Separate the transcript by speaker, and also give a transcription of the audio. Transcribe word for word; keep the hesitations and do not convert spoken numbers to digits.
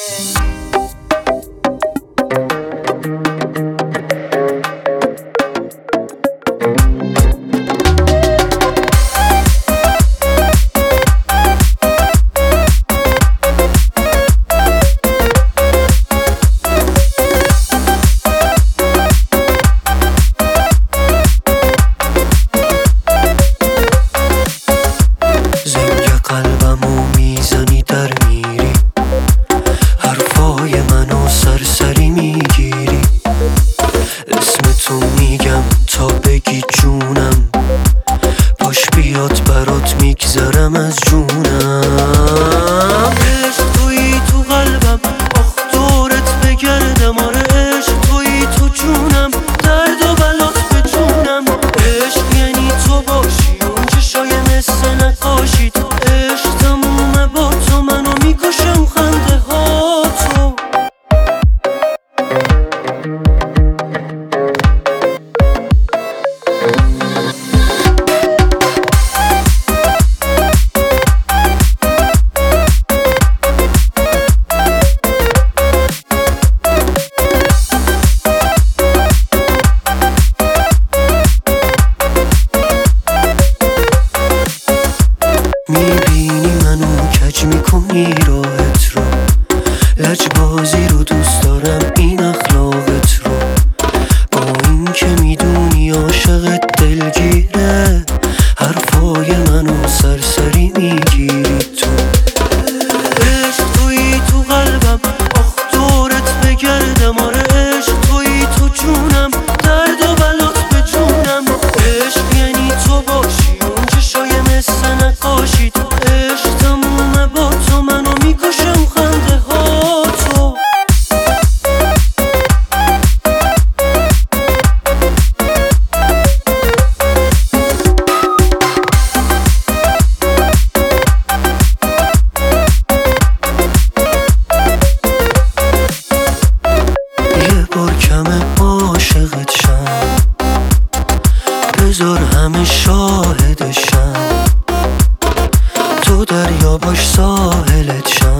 Speaker 1: میگذرم از جونم. عشق تویی تو قلبم، آخ دورت بگردم. آره عشق تویی تو جونم، درد و بلات به جونم. عشق یعنی تو باشی اون چشای مثل نقاشی. تو عشق تمومه با تو، منو میکشم خنده ها تو. میبینی منو کج میکنی راحت رو، لجبازی رو دوست دارم این اخلاقت رو. با این که میدونی عاشقت دلگیره، حرفای منو سرسری میگیری تو. عشق تویی تو قلبم، آخ دورت بگردم. آره عشق تویی تو جونم، درد و بلات به جونم. عشق یعنی تو باشی اون چشای مثل نقاشی. تو عشق تمومه با تو، منو میکشم خنده ها تو. یه بار کمه عاشقت شم، بذار همه شاهدشم. تو دریا باش ساحلت شم،